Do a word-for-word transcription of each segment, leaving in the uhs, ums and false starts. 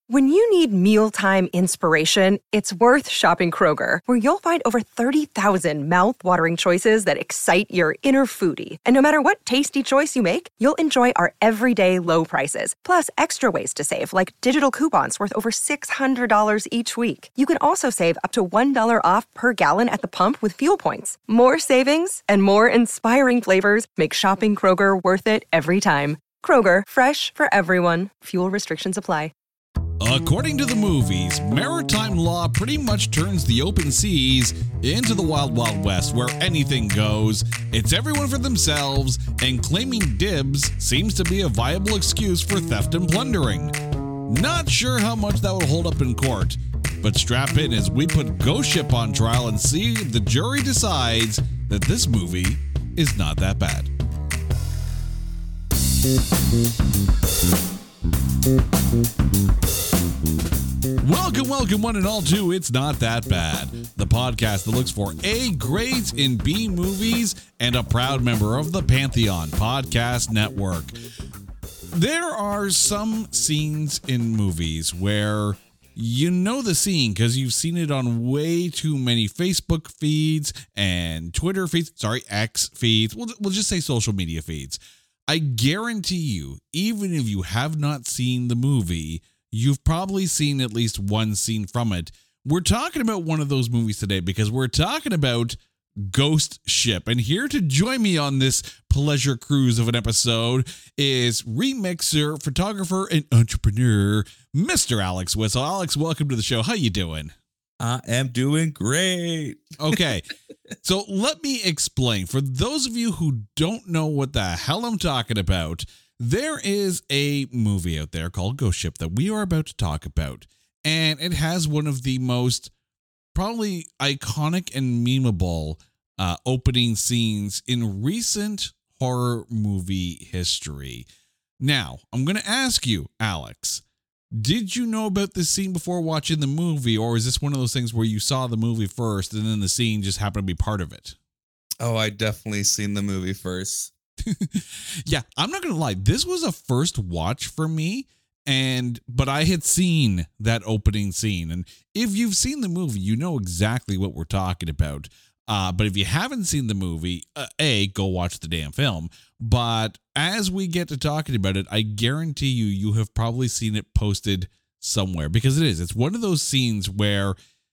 When you need mealtime inspiration, it's worth shopping Kroger, where you'll find over thirty thousand mouth-watering choices that excite your inner foodie. And no matter what tasty choice you make, you'll enjoy our everyday low prices, plus extra ways to save, like digital coupons worth over six hundred dollars each week. You can also save up to one dollar off per gallon at the pump with fuel points. More savings and more inspiring flavors make shopping Kroger worth it every time. Kroger, fresh for everyone. Fuel restrictions apply. According to the movies, maritime law pretty much turns the open seas into the Wild Wild West, where anything goes, it's everyone for themselves, and claiming dibs seems to be a viable excuse for theft and plundering. Not sure how much that would hold up in court, but strap in as we put Ghost Ship on trial and see if the jury decides that this movie is not that bad. Welcome, welcome, one and all, to It's Not That Bad, the podcast that looks for A grades in B movies and a proud member of the Pantheon Podcast Network. There are some scenes in movies where you know the scene because you've seen it on way too many Facebook feeds and Twitter feeds, sorry, X feeds, we'll, we'll just say social media feeds. I guarantee you, even if you have not seen the movie, you've probably seen at least one scene from it. We're talking about one of those movies today because we're talking about Ghost Ship. And here to join me on this pleasure cruise of an episode is remixer, photographer, and entrepreneur, Mister Alex Whistle. Alex, welcome to the show. How you doing? I am doing great. Okay, so let me explain. For those of you who don't know what the hell I'm talking about, there is a movie out there called Ghost Ship that we are about to talk about, and it has one of the most probably iconic and memeable uh, opening scenes in recent horror movie history. Now, I'm going to ask you, Alex, did you know about this scene before watching the movie, or is this one of those things where you saw the movie first and then the scene just happened to be part of it? Oh, I definitely seen the movie first. Yeah, I'm not going to lie. This was a first watch for me, and but I had seen that opening scene. And if you've seen the movie, you know exactly what we're talking about. Uh, but if you haven't seen the movie, uh, A, go watch the damn film. But as we get to talking about it, I guarantee you, you have probably seen it posted somewhere because it is. It's one of those scenes where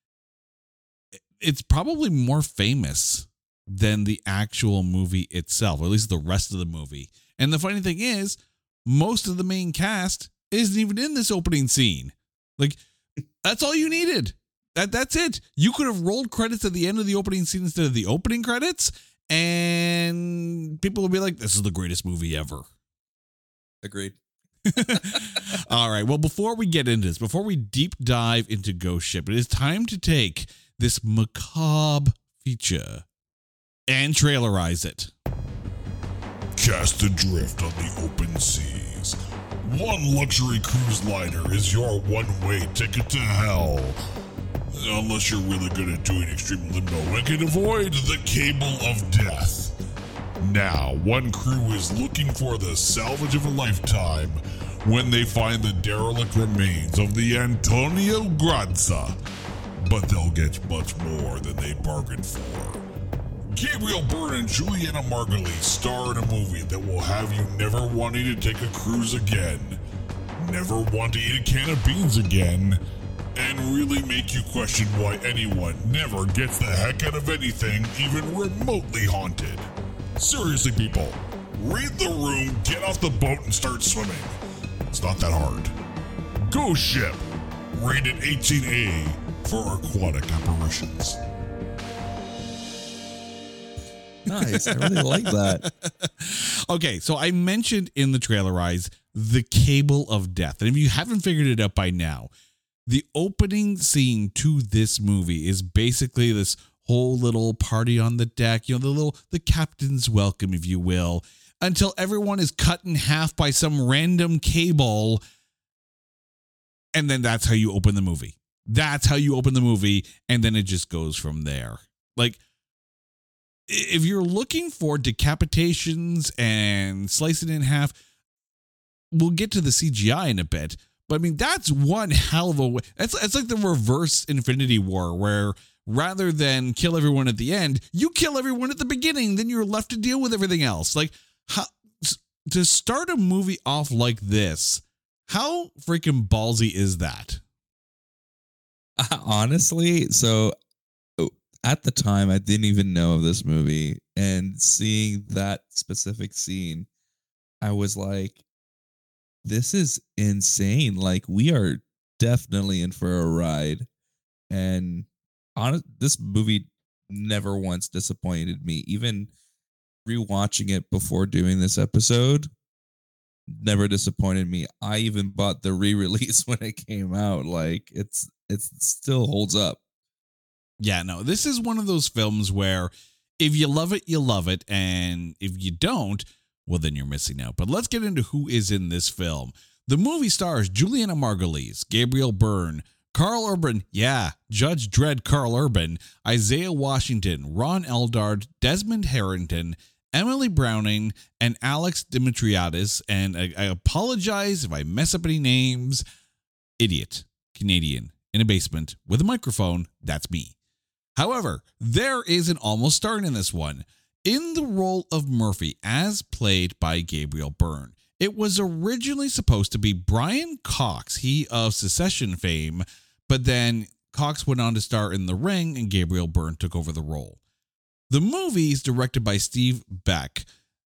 it's probably more famous than the actual movie itself, or at least the rest of the movie. And the funny thing is, most of the main cast isn't even in this opening scene. Like, that's all you needed. That That's it. You could have rolled credits at the end of the opening scene instead of the opening credits, and people will be like, this is the greatest movie ever. Agreed. All right. Well, before we get into this, before we deep dive into Ghost Ship, it is time to take this macabre feature and trailerize it. Cast adrift on the open seas. One luxury cruise liner is your one-way ticket to hell. Unless you're really good at doing extreme limbo and can avoid the cable of death. Now, one crew is looking for the salvage of a lifetime when they find the derelict remains of the Antonio Grazia. But they'll get much more than they bargained for. Gabriel Byrne and Juliana Margulies star in a movie that will have you never wanting to take a cruise again, never want to eat a can of beans again, and really make you question why anyone never gets the heck out of anything even remotely haunted. Seriously, people, read the room, get off the boat, and start swimming. It's not that hard. Ghost Ship, rated eighteen A for aquatic apparitions. Nice. I really like that. Okay, so I mentioned in the trailerize the cable of death. And if you haven't figured it out by now, the opening scene to this movie is basically this whole little party on the deck, you know, the little, the captain's welcome, if you will, until everyone is cut in half by some random cable. And then that's how you open the movie. That's how you open the movie. And then it just goes from there. Like, if you're looking for decapitations and slicing in half, we'll get to the C G I in a bit. But I mean, that's one hell of a way. It's, it's like the reverse Infinity War, where rather than kill everyone at the end, you kill everyone at the beginning. Then you're left to deal with everything else. Like, how, to start a movie off like this, how freaking ballsy is that? Honestly, so at the time, I didn't even know of this movie. And seeing that specific scene, I was like, this is insane. Like, we are definitely in for a ride. And on this movie never once disappointed me. Even rewatching it before doing this episode never disappointed me. I even bought the re-release when it came out. Like, it's it still holds up. Yeah, no, this is one of those films where if you love it, you love it. And if you don't, well, then you're missing out. But let's get into who is in this film. The movie stars Juliana Margulies, Gabriel Byrne, Carl Urban, yeah, Judge Dredd Carl Urban, Isaiah Washington, Ron Eldard, Desmond Harrington, Emily Browning, and Alex Dimitriadis. And I, I apologize if I mess up any names. Idiot, Canadian, in a basement with a microphone, that's me. However, there is an almost star in this one. In the role of Murphy, as played by Gabriel Byrne. It was originally supposed to be Brian Cox, he of Secession fame, but then Cox went on to star in The Ring and Gabriel Byrne took over the role. The movie is directed by Steve Beck.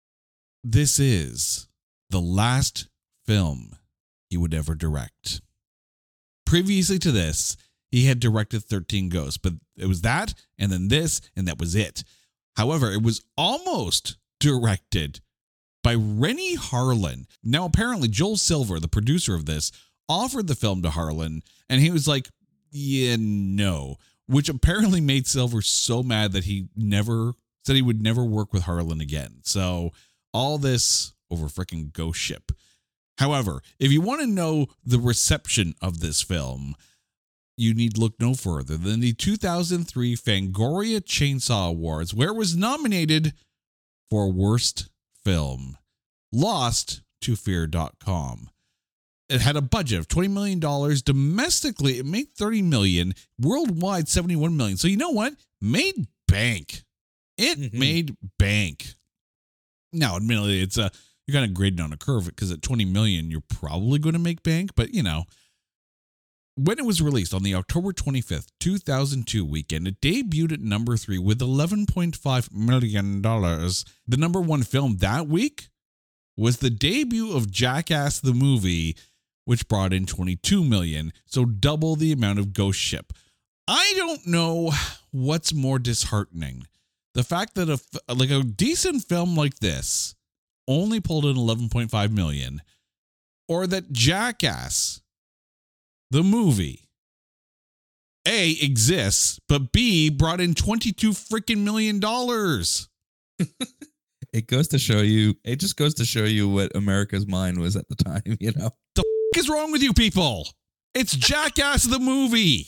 This is the last film he would ever direct. Previously to this, he had directed thirteen Ghosts, but it was that, and then this, and that was it. However, it was almost directed by Rennie Harlin. Now, apparently, Joel Silver, the producer of this, offered the film to Harlin, and he was like, yeah, no. Which apparently made Silver so mad that he never, said he would never work with Harlin again. So, all this over freaking Ghost Ship. However, if you want to know the reception of this film, you need look no further than the two thousand three Fangoria Chainsaw Awards, where it was nominated for Worst Film. Lost to Fear dot com. It had a budget of twenty million dollars. Domestically, it made thirty million dollars. Worldwide, seventy-one million dollars. So you know what? Made bank. It mm-hmm. made bank. Now, admittedly, it's a, you're kind of grading on a curve because at twenty million dollars, you're probably going to make bank. But, you know, when it was released on the October twenty-fifth, two thousand two weekend, it debuted at number three with eleven point five million dollars. The number one film that week was the debut of Jackass the Movie, which brought in twenty-two million dollars, so double the amount of Ghost Ship. I don't know what's more disheartening. The fact that a, like a decent film like this only pulled in eleven point five million dollars, or that Jackass the movie, A, exists, but B, brought in twenty-two freaking million dollars. It goes to show you, it just goes to show you what America's mind was at the time, you know? The f- is wrong with you people? It's Jackass the movie.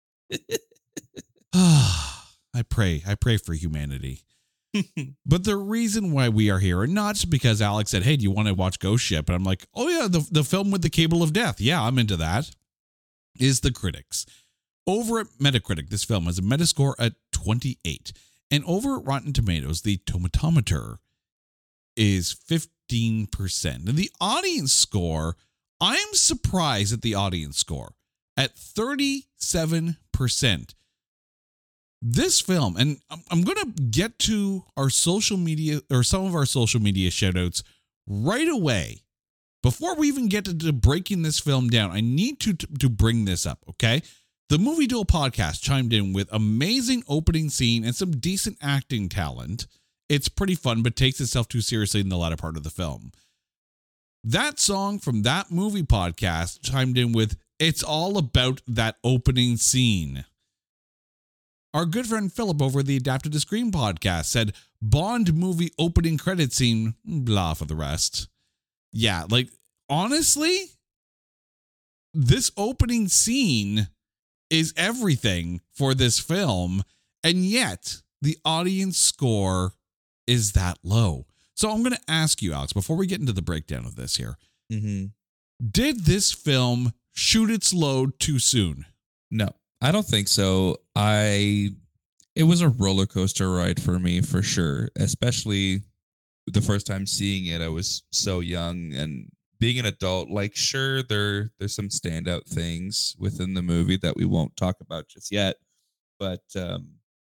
I pray, I pray for humanity. But the reason why we are here, and not just because Alex said, hey, do you want to watch Ghost Ship? And I'm like, oh yeah, the, the film with the cable of death. Yeah, I'm into that. Is the critics. Over at Metacritic, this film has a Metascore at twenty-eight. And over at Rotten Tomatoes, the tomatometer is fifteen percent. And the audience score, I'm surprised at the audience score at thirty-seven percent. This film, and I'm, I'm going to get to our social media, or some of our social media shoutouts right away. Before we even get to, to breaking this film down, I need to, to, to bring this up, okay? The Movie Duel podcast chimed in with amazing opening scene and some decent acting talent. It's pretty fun, but takes itself too seriously in the latter part of the film. That song from that movie podcast chimed in with, it's all about that opening scene. Our good friend Philip over the Adapted to Screen podcast said, Bond movie opening credit scene, blah for the rest. Yeah, like, honestly, this opening scene is everything for this film, and yet the audience score is that low. So I'm going to ask you, Alex, before we get into the breakdown of this here, mm-hmm. did this film shoot its load too soon? No, I don't think so. I it was a roller coaster ride for me for sure, especially the first time seeing it. I was so young, and being an adult, like sure there there's some standout things within the movie that we won't talk about just yet, but um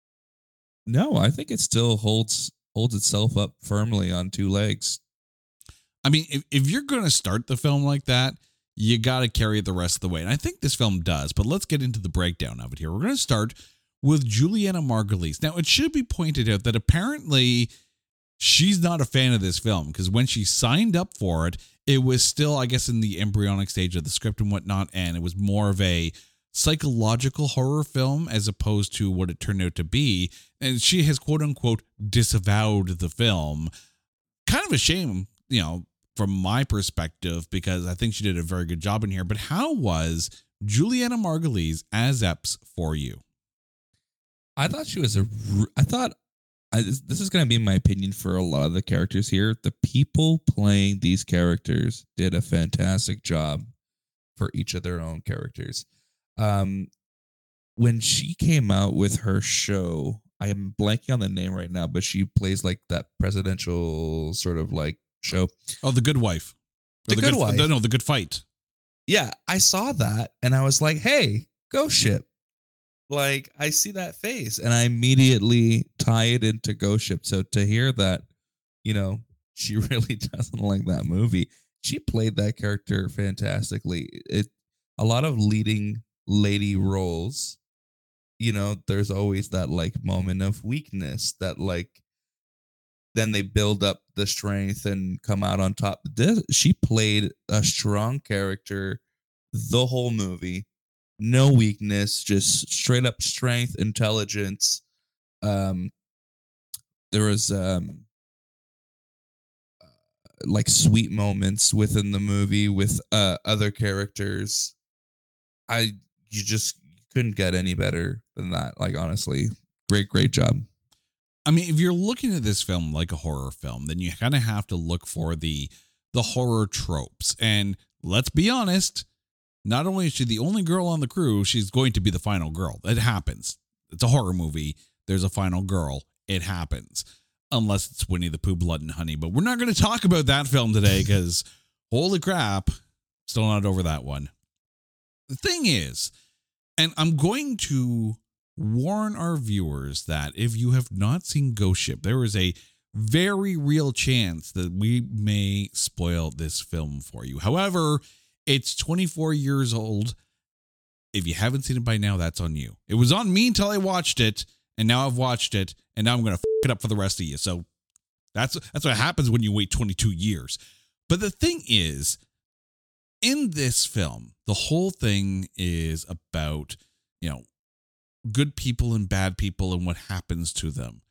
no, I think it still holds holds itself up firmly on two legs. I mean, if, if you're going to start the film like that, you got to carry it the rest of the way. And I think this film does, but let's get into the breakdown of it here. We're going to start with Julianna Margulies. Now, it should be pointed out that apparently she's not a fan of this film, because when she signed up for it, it was still, I guess, in the embryonic stage of the script and whatnot, and it was more of a psychological horror film as opposed to what it turned out to be. And she has, quote unquote, disavowed the film. Kind of a shame, you know, from my perspective, because I think she did a very good job in here. But how was Julianna Margulies as Epps for you? I thought she was a. I thought I, this is going to be my opinion for a lot of the characters here. The people playing these characters did a fantastic job for each of their own characters. Um, when she came out with her show, I am blanking on the name right now, but she plays like that presidential sort of like show. Oh, The Good Wife. The, the Good, good Wife. No, no, The Good Fight. Yeah, I saw that and I was like, hey, Ghost Ship. Like, I see that face and I immediately tie it into Ghost Ship. So to hear that, you know, she really doesn't like that movie. She played that character fantastically. It a lot of leading lady roles, you know, there's always that like moment of weakness that like then they build up the strength and come out on top. This, she played a strong character the whole movie. No weakness, just straight up strength, intelligence. Um, there was um, like sweet moments within the movie with uh, other characters. I you just couldn't get any better than that. Like honestly, great, great job. I mean, if you're looking at this film like a horror film, then you kind of have to look for the the horror tropes. And let's be honest, not only is she the only girl on the crew, she's going to be the final girl. It happens. It's a horror movie. There's a final girl. It happens. Unless it's Winnie the Pooh, Blood and Honey. But we're not going to talk about that film today because holy crap, still not over that one. The thing is, and I'm going to warn our viewers that if you have not seen Ghost Ship, there is a very real chance that we may spoil this film for you. However, it's twenty-four years old. If you haven't seen it by now, that's on you. It was on me until I watched it, and now I've watched it, and now I'm going to f it up for the rest of you. So that's that's what happens when you wait twenty-two years. But the thing is, in this film, the whole thing is about, you know, good people and bad people and what happens to them.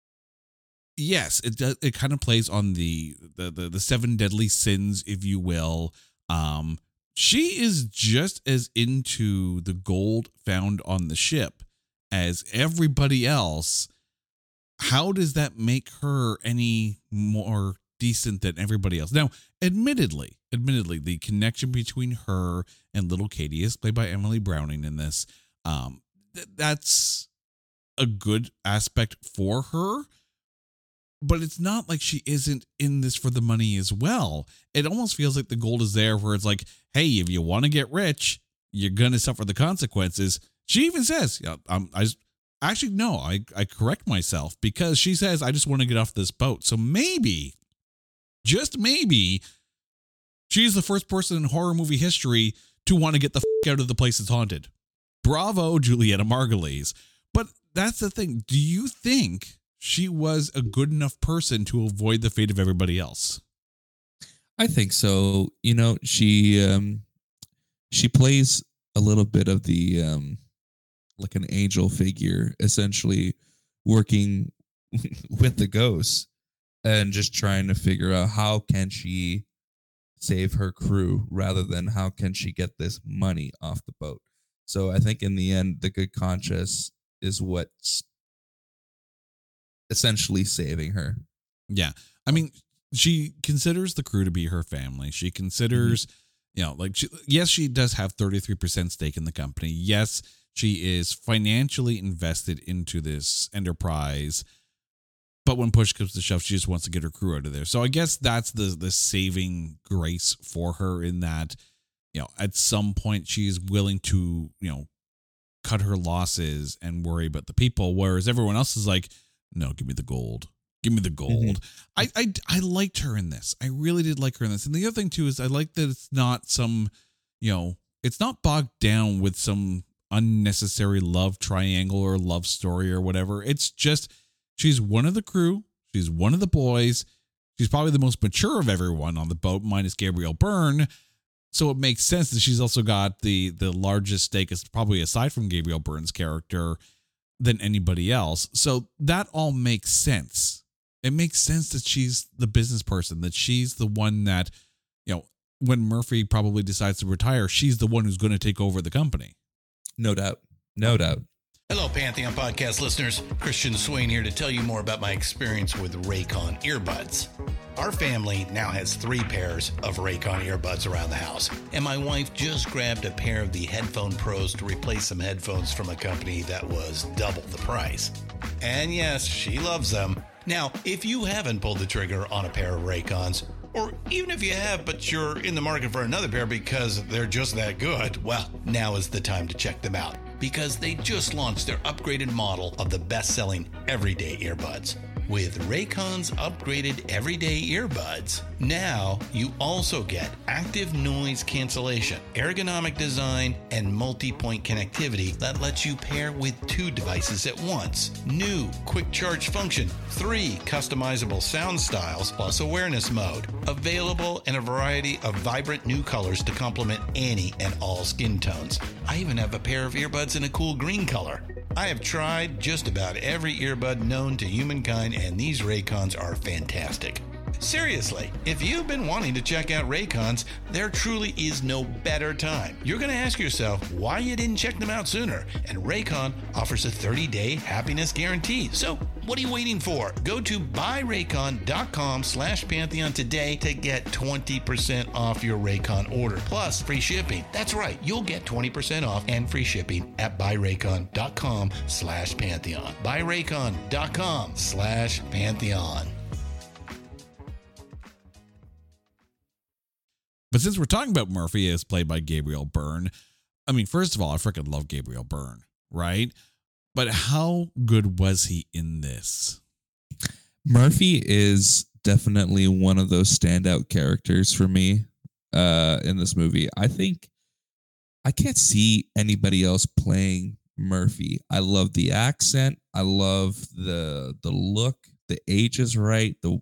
Yes, it does. It kind of plays on the the the, the seven deadly sins, if you will. Um, she is just as into the gold found on the ship as everybody else. How does that make her any more decent than everybody else? Now, admittedly, admittedly, the connection between her and little Katie is played by Emily Browning in this. Um, th- that's a good aspect for her. But it's not like she isn't in this for the money as well. It almost feels like the gold is there where it's like, hey, if you want to get rich, you're going to suffer the consequences. She even says, yeah, I'm, I just, actually, no, I, I correct myself because she says, I just want to get off this boat. So maybe, just maybe, she's the first person in horror movie history to want to get the f- out of the place that's haunted. Bravo, Julianna Margulies. But that's the thing. Do you think she was a good enough person to avoid the fate of everybody else? I think so. You know, she um, she plays a little bit of the um, like an angel figure, essentially working with the ghosts and just trying to figure out how can she save her crew rather than how can she get this money off the boat. So I think in the end, the good conscience is what's essentially saving her. Yeah. I mean, she considers the crew to be her family. She considers, You know, like, she, yes, she does have thirty-three percent stake in the company. Yes, she is financially invested into this enterprise. But when push comes to shove, she just wants to get her crew out of there. So I guess that's the the saving grace for her, in that, you know, at some point she's willing to, you know, cut her losses and worry about the people, whereas everyone else is like, no, give me the gold. Give me the gold. Mm-hmm. I, I I liked her in this. I really did like her in this. And the other thing too is I like that it's not some, you know, it's not bogged down with some unnecessary love triangle or love story or whatever. It's just, she's one of the crew. She's one of the boys. She's probably the most mature of everyone on the boat, minus Gabriel Byrne. So it makes sense that she's also got the the largest stake, probably aside from Gabriel Byrne's character, than anybody else. So that all makes sense. It makes sense that she's the business person, that she's the one that, you know, when Murphy probably decides to retire, she's the one who's going to take over the company. No doubt. No doubt. Hello, Pantheon podcast listeners. Christian Swain here to tell you more about my experience with Raycon earbuds. Our family now has three pairs of Raycon earbuds around the house, and my wife just grabbed a pair of the Headphone Pros to replace some headphones from a company that was double the price. And yes, she loves them. Now, if you haven't pulled the trigger on a pair of Raycons, or even if you have, but you're in the market for another pair because they're just that good, well, now is the time to check them out, because they just launched their upgraded model of the best-selling everyday earbuds. With Raycon's upgraded everyday earbuds, now you also get active noise cancellation, ergonomic design, and multi-point connectivity that lets you pair with two devices at once. New quick charge function, three customizable sound styles, plus awareness mode. Available in a variety of vibrant new colors to complement any and all skin tones. I even have a pair of earbuds in a cool green color. I have tried just about every earbud known to humankind, and these Raycons are fantastic. Seriously, if you've been wanting to check out Raycons, there truly is no better time. You're going to ask yourself why you didn't check them out sooner, and Raycon offers a thirty-day happiness guarantee. So what are you waiting for? Go to buyraycon.com slash Pantheon today to get twenty percent off your Raycon order, plus free shipping. That's right, you'll get twenty percent off and free shipping at buyraycon.com slash Pantheon. buyraycon.com slash Pantheon. But since we're talking about Murphy as played by Gabriel Byrne, I mean, first of all, I freaking love Gabriel Byrne, right? But how good was he in this? Murphy is definitely one of those standout characters for me uh, in this movie. I think I can't see anybody else playing Murphy. I love the accent. I love the the look. The age is right. The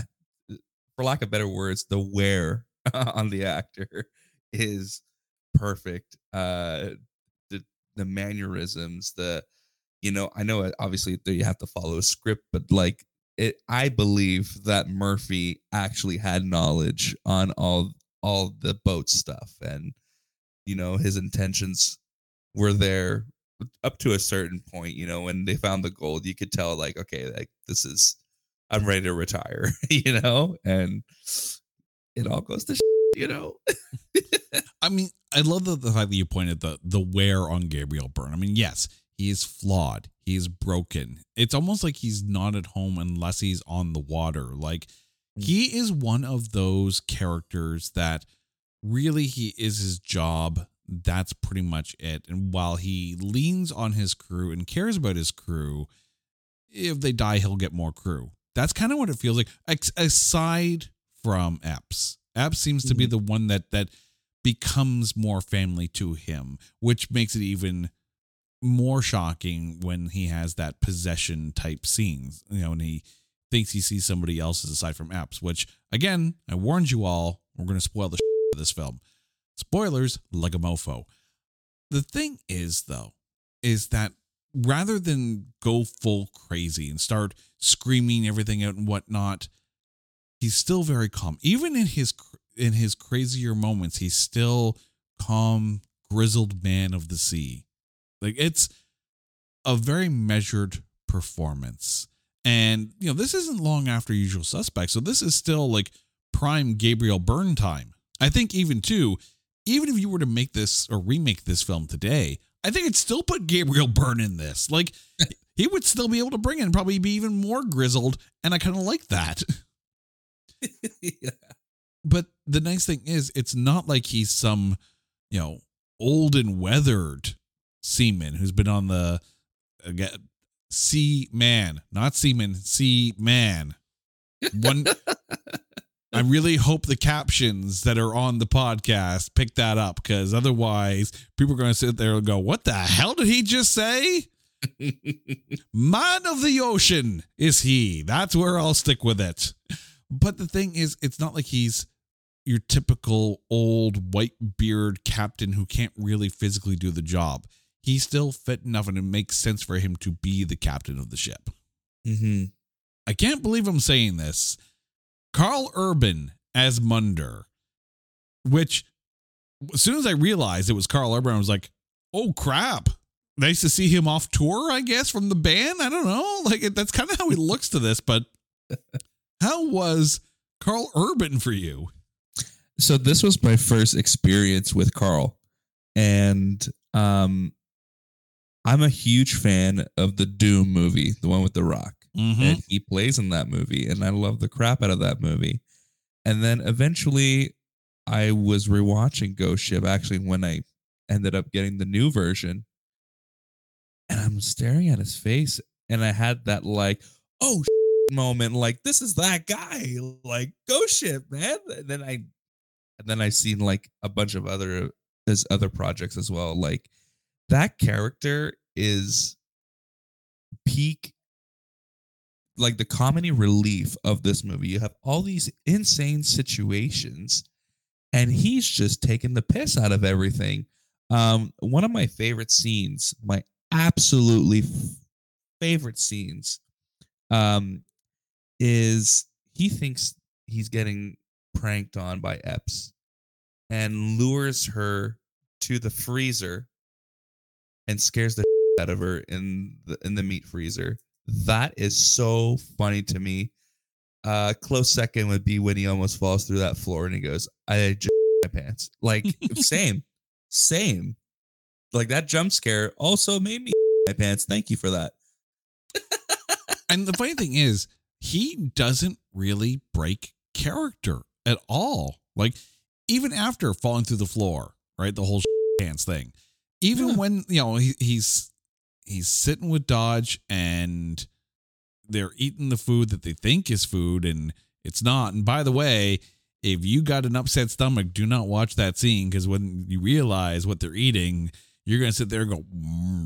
for lack of better words, the wear on the actor is perfect. Uh, the the mannerisms, the you know, I know obviously that you have to follow a script, but like it, I believe that Murphy actually had knowledge on all all the boat stuff, and you know his intentions were there up to a certain point. You know, when they found the gold, you could tell like, okay, like this is I'm ready to retire. You know, and it all goes to shit, you know. I mean, I love the, the fact that you pointed the the wear on Gabriel Byrne. I mean, yes, he is flawed. He is broken. It's almost like he's not at home unless he's on the water. Like, he is one of those characters that really he is his job. That's pretty much it. And while he leans on his crew and cares about his crew, if they die, he'll get more crew. That's kind of what it feels like. Ex- aside from Epps. Epps seems to be the one that that becomes more family to him, which makes it even more shocking when he has that possession type scenes, you know, and he thinks he sees somebody else's aside from Epps, which, again, I warned you all, we're going to spoil the shit of this film. Spoilers, like a mofo. The thing is, though, is that rather than go full crazy and start screaming everything out and whatnot, he's still very calm. Even in his in his crazier moments, he's still calm, grizzled man of the sea. Like, it's a very measured performance. And, you know, this isn't long after Usual Suspects, so this is still like prime Gabriel Byrne time. I think even too, even if you were to make this or remake this film today, I think it'd still put Gabriel Byrne in this. Like, he would still be able to bring in, probably be even more grizzled, and I kind of like that. Yeah. But the nice thing is, it's not like he's some, you know, old and weathered seaman who's been on the uh, sea man, not seaman, sea man. One, I really hope the captions that are on the podcast pick that up, because otherwise people are going to sit there and go, what the hell did he just say? Man of the ocean is he. That's where I'll stick with it. But the thing is, it's not like he's your typical old white beard captain who can't really physically do the job. He's still fit enough, and it makes sense for him to be the captain of the ship. Mm-hmm. I can't believe I'm saying this. Carl Urban as Munder, which as soon as I realized it was Carl Urban, I was like, oh crap. Nice to see him off tour, I guess, from the band. I don't know. Like, that's kind of how he looks to this, but how was Carl Urban for you? So this was my first experience with Carl, and um, I'm a huge fan of the Doom movie, the one with The Rock. Mm-hmm. And he plays in that movie, and I love the crap out of that movie. And then eventually I was rewatching Ghost Ship, actually, when I ended up getting the new version, and I'm staring at his face, and I had that like, oh shit moment, like, this is that guy, like, Ghost Ship, man. And then I and then I seen like a bunch of other his other projects as well. Like, that character is peak, like the comedy relief of this movie. You have all these insane situations, and he's just taking the piss out of everything. Um, one of my favorite scenes, my absolutely f- favorite scenes, um, is he thinks he's getting pranked on by Epps and lures her to the freezer and scares the out of her in the in the meat freezer. That is so funny to me. Uh, close second would be when he almost falls through that floor and he goes, I just my pants. Like, same, same. Like, that jump scare also made me my pants. Thank you for that. And the funny thing is, he doesn't really break character at all. Like, even after falling through the floor, right? The whole pants thing. Even yeah. when, you know, he, he's he's sitting with Dodge and they're eating the food that they think is food and it's not. And by the way, if you got an upset stomach, do not watch that scene, because when you realize what they're eating, you're going to sit there and go,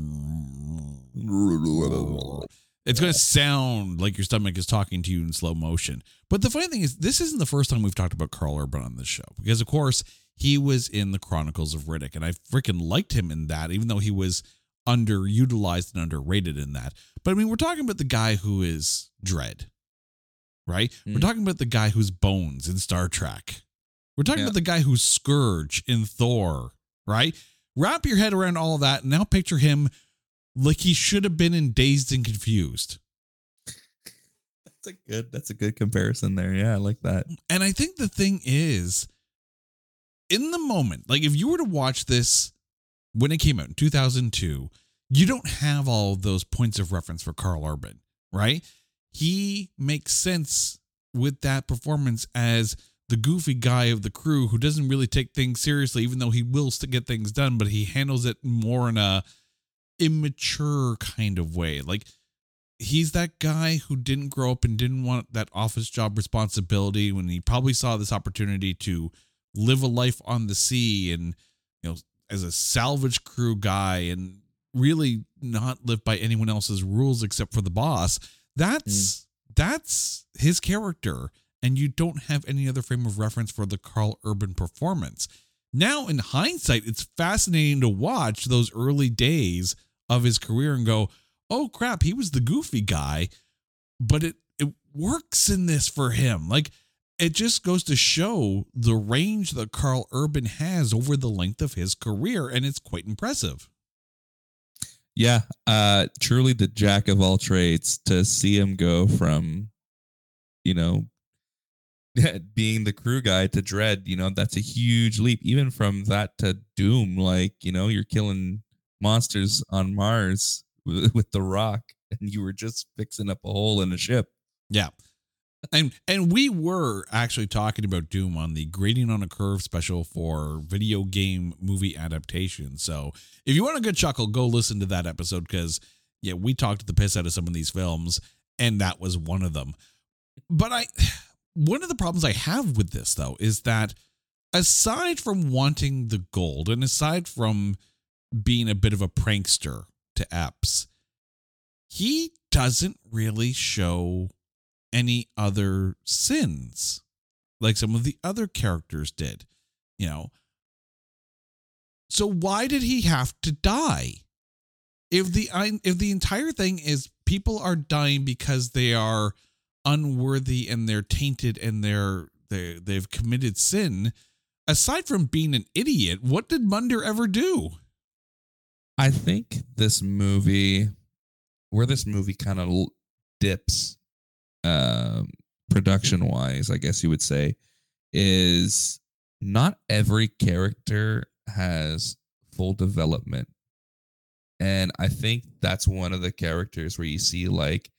it's going to sound like your stomach is talking to you in slow motion. But the funny thing is, this isn't the first time we've talked about Carl Urban on this show, because of course he was in the Chronicles of Riddick, and I freaking liked him in that, even though he was underutilized and underrated in that. But I mean, we're talking about the guy who is Dredd, right? Mm. We're talking about the guy who's Bones in Star Trek. We're talking yeah. about the guy who's Scourge in Thor, right? Wrap your head around all of that, and now picture him like he should have been in Dazed and Confused. That's a good, that's a good comparison there. Yeah, I like that. And I think the thing is, in the moment, like if you were to watch this when it came out in two thousand two, you don't have all of those points of reference for Carl Urban, right? He makes sense with that performance as the goofy guy of the crew who doesn't really take things seriously, even though he will still get things done, but he handles it more in a immature kind of way. Like, he's that guy who didn't grow up and didn't want that office job responsibility when he probably saw this opportunity to live a life on the sea and, you know, as a salvage crew guy and really not live by anyone else's rules except for the boss. That's, mm. that's his character. And you don't have any other frame of reference for the Carl Urban performance. Now, in hindsight, it's fascinating to watch those early days of his career and go, oh crap, he was the goofy guy, but it, it works in this for him. Like, it just goes to show the range that Carl Urban has over the length of his career, and it's quite impressive. Yeah, uh, truly the jack of all trades. To see him go from, you know, being the crew guy to Dread, you know, that's a huge leap. Even from that to Doom, like, you know, you're killing monsters on Mars with, with the Rock, and you were just fixing up a hole in a ship. Yeah. And and we were actually talking about Doom on the Grading on a Curve special for video game movie adaptation. So if you want a good chuckle, go listen to that episode, because, yeah, we talked the piss out of some of these films, and that was one of them. But I, one of the problems I have with this, though, is that aside from wanting the gold, and aside from being a bit of a prankster to Epps, he doesn't really show any other sins like some of the other characters did, you know. So why did he have to die? If the if the entire thing is people are dying because they are unworthy and they're tainted and they're they they've committed sin, aside from being an idiot, what did Munder ever do? I think this movie, where this movie kind of dips, um, production wise, I guess you would say, is not every character has full development. And I think that's one of the characters where you see, like,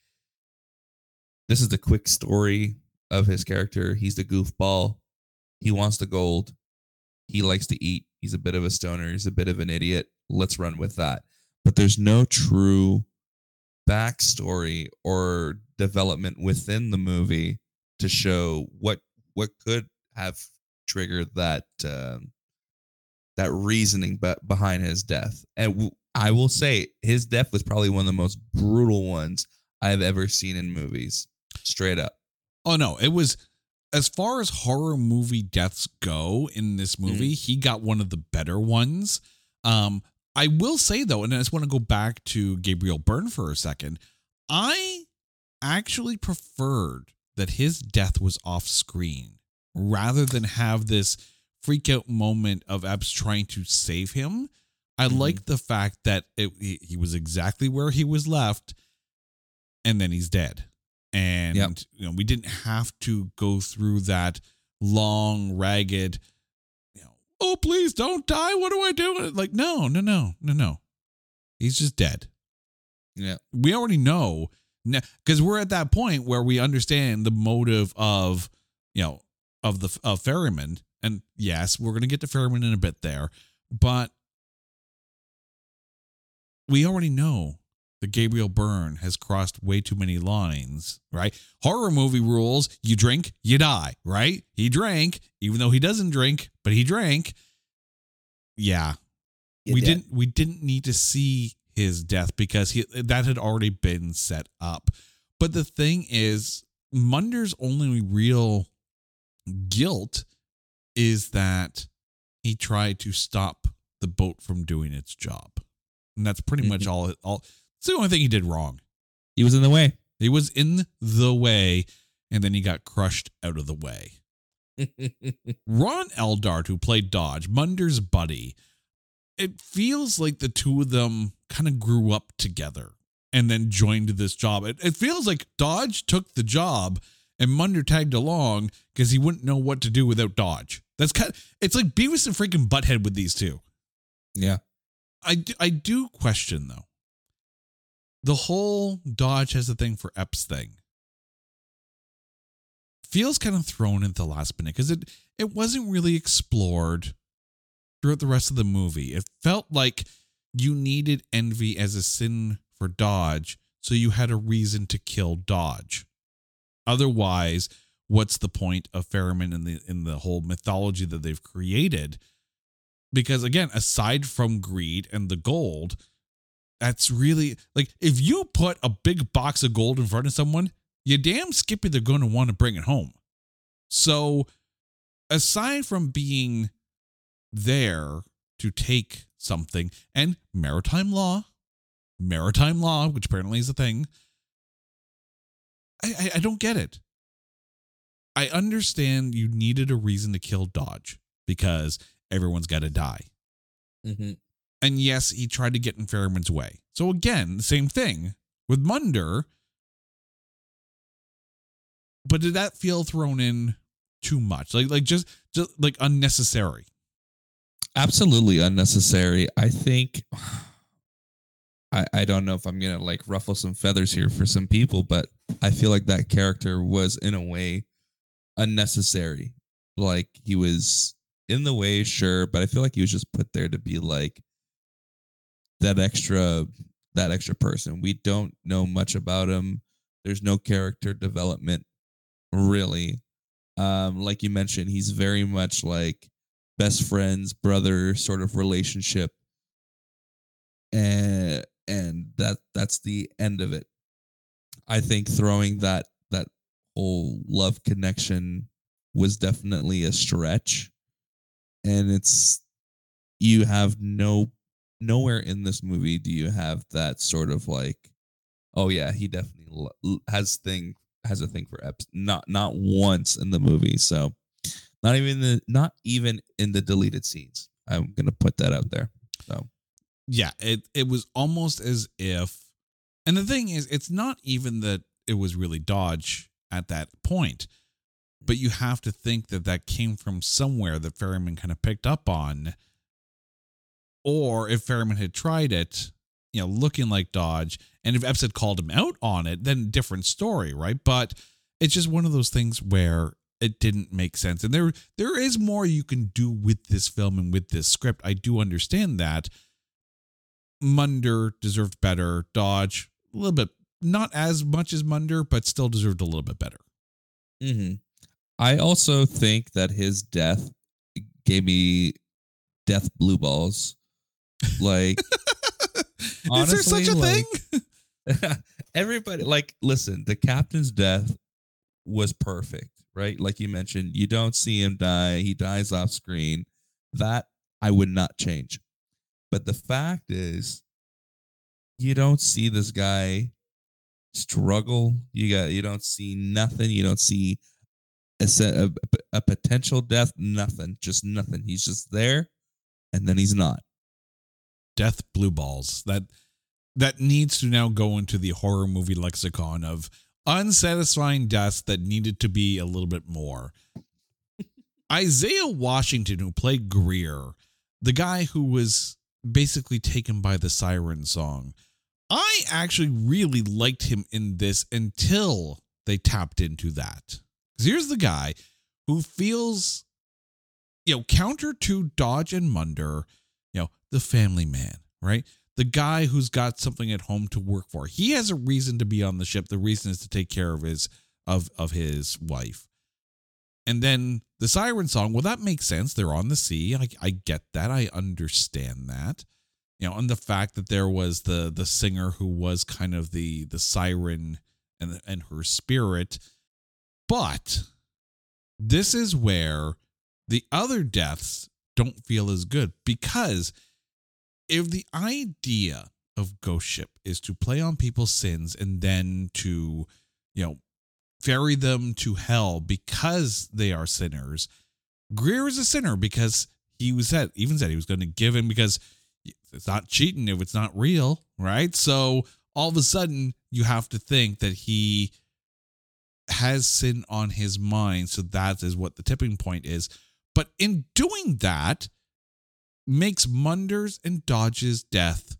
this is the quick story of his character. He's the goofball. He wants the gold. He likes to eat. He's a bit of a stoner. He's a bit of an idiot. Let's run with that. But there's no true backstory or development within the movie to show what what could have triggered that um, that reasoning be- behind his death. And w- I will say his death was probably one of the most brutal ones I've ever seen in movies. Straight up. Oh no, it was, as far as horror movie deaths go in this movie, mm. he got one of the better ones. Um, I will say, though, and I just want to go back to Gabriel Byrne for a second, I actually preferred that his death was off screen rather than have this freak out moment of Epps trying to save him. I mm-hmm. like the fact that it, he, he was exactly where he was left, and then he's dead. And yep. you know, we didn't have to go through that long, ragged, you know, oh, please don't die. What do I do? Like, no, no, no, no, no. He's just dead. Yeah. We already know, because we're at that point where we understand the motive of, you know, of the of Ferryman. And yes, we're going to get to Ferryman in a bit there, but we already know that Gabriel Byrne has crossed way too many lines, right? Horror movie rules, you drink, you die, right? He drank, even though he doesn't drink, but he drank. Yeah. You're we dead. didn't we didn't need to see his death because he that had already been set up. But the thing is, Munder's only real guilt is that he tried to stop the boat from doing its job. And that's pretty mm-hmm. much all all it's the only thing he did wrong. He was in the way. He was in the way, and then he got crushed out of the way. Ron Eldard, who played Dodge, Munder's buddy, it feels like the two of them kind of grew up together and then joined this job. It, it feels like Dodge took the job and Munder tagged along because he wouldn't know what to do without Dodge. That's kind of, it's like Beavis and freaking Butthead with these two. Yeah. I do, I do question, though. The whole Dodge has a thing for Epps thing feels kind of thrown at the last minute because it, it wasn't really explored throughout the rest of the movie. It felt like you needed envy as a sin for Dodge, so you had a reason to kill Dodge. Otherwise, what's the point of Ferryman in the in the whole mythology that they've created? Because again, aside from greed and the gold, that's really, like, if you put a big box of gold in front of someone, you damn skippy they're going to want to bring it home. So aside from being there to take something, and maritime law, maritime law, which apparently is a thing, I, I, I don't get it. I understand you needed a reason to kill Dodge because everyone's got to die. Mm-hmm. And yes, he tried to get in Ferryman's way. So again, the same thing with Munder. But did that feel thrown in too much, like like just just like unnecessary. Absolutely unnecessary. I think I, I don't know if I'm gonna like ruffle some feathers here for some people, but I feel like that character was in a way unnecessary. Like he was in the way, sure, but I feel like he was just put there to be like that extra that extra person. We don't know much about him. There's no character development really. Um, like you mentioned, he's very much like best friends, brother sort of relationship. And and that that's the end of it. I think throwing that that whole love connection was definitely a stretch. And it's you have no nowhere in this movie do you have that sort of like, oh yeah, he definitely lo- has thing has a thing for Epps. Not not once in the movie. So not even the not even in the deleted scenes. I'm gonna put that out there. So Yeah, it it was almost as if, and the thing is, it's not even that it was really Dodge at that point, but you have to think that that came from somewhere that Ferryman kind of picked up on, or if Ferryman had tried it, you know, looking like Dodge, and if Epps had called him out on it, then different story, right? But it's just one of those things where it didn't make sense, and there there is more you can do with this film and with this script. I do understand that. Munder deserved better. Dodge, a little bit, not as much as Munder, but still deserved a little bit better. Mm-hmm. I also think that his death gave me death blue balls. Like, honestly, is there such a like, thing? Everybody, like, listen, the captain's death was perfect, right? Like you mentioned, you don't see him die. He dies off screen. That I would not change. But the fact is, you don't see this guy struggle. You got you don't see nothing. You don't see a, a, a potential death. Nothing. Just nothing. He's just there, and then he's not. Death blue balls. That that needs to now go into the horror movie lexicon of unsatisfying deaths that needed to be a little bit more. Isaiah Washington, who played Greer, the guy who was basically taken by the siren song. I actually really liked him in this until they tapped into that. Because here's the guy who feels, you know, counter to Dodge and Munder, you know, the family man, right? The guy who's got something at home to work for. He has a reason to be on the ship. The reason is to take care of his of of his wife. And then the siren song, well, that makes sense. They're on the sea. I, I get that. I understand that. You know, and the fact that there was the the singer who was kind of the the siren and and her spirit. But this is where the other deaths don't feel as good, because if the idea of Ghost Ship is to play on people's sins and then to, you know, ferry them to hell because they are sinners. Greer is a sinner because he was said, even said he was going to give him, because it's not cheating if it's not real, right? So all of a sudden you have to think that he has sin on his mind. So that is what the tipping point is. But in doing that, makes Munder's and Dodge's death